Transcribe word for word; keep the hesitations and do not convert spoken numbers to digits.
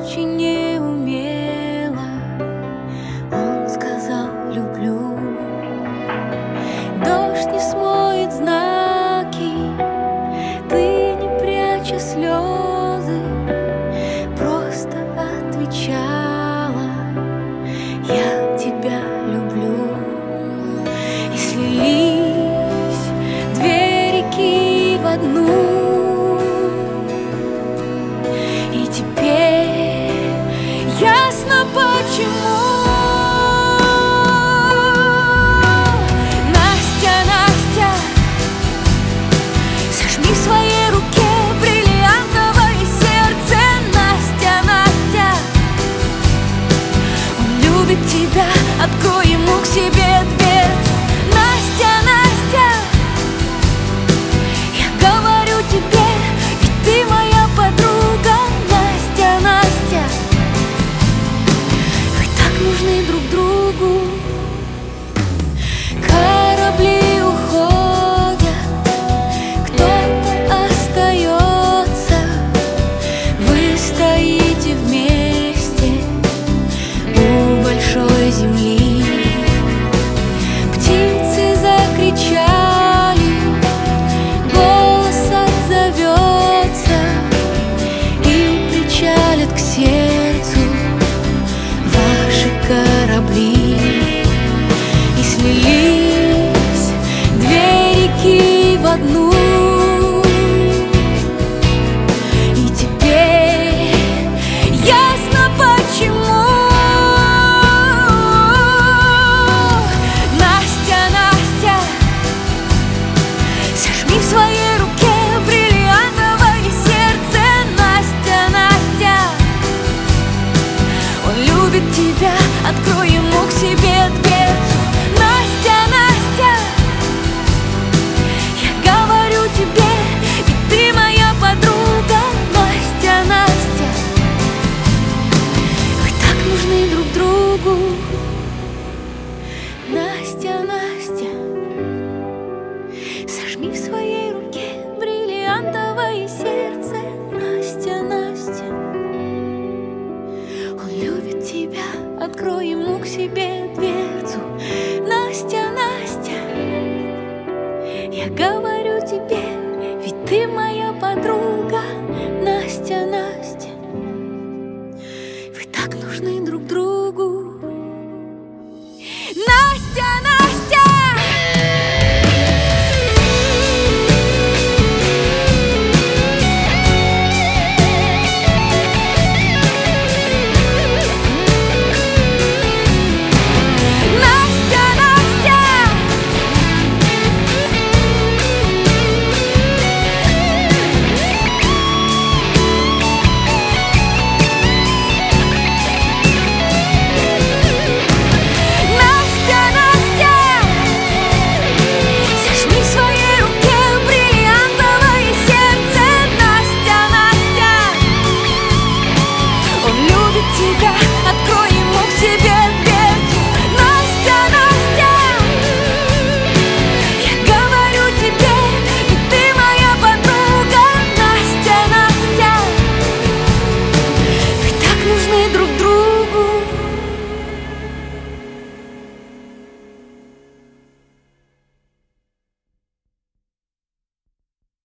очень неумело он сказал «люблю». Дождь не смоет знаки, ты не пряча слезы, просто отвечала: я тебя люблю. И слились две реки в одну, и теперь ясно почему. Настя, Настя, сожми в своей руке бриллиантовое сердце. Настя, Настя, он любит тебя, открой ему к себе дверцу. Настя, Настя, я говорю тебе, ведь ты моя подруга. Настя, Настя, вы так нужны друг другу. Корабли уходят, кто-то остается, вы стоите вместе у большой земли. Птицы закричали, голос отзовется, и причалят к сердцу ваши корабли. И слились две реки в одну, и теперь ясно почему. Настя, Настя, сожми в своей руке бриллиантовое сердце. Настя, Настя, он любит тебя, открой ему к себе дверцу. Настя, Настя, я говорю тебе, ведь ты моя подруга. Настя, Настя, вы так нужны друг другу. Настя, Настя, сожми в своей руке бриллиантовое сердце. Настя, Настя, он любит тебя, открой ему к себе дверцу. Настя, Настя, я говорю тебе, ведь ты моя подруга. Настя, Настя, вы так нужны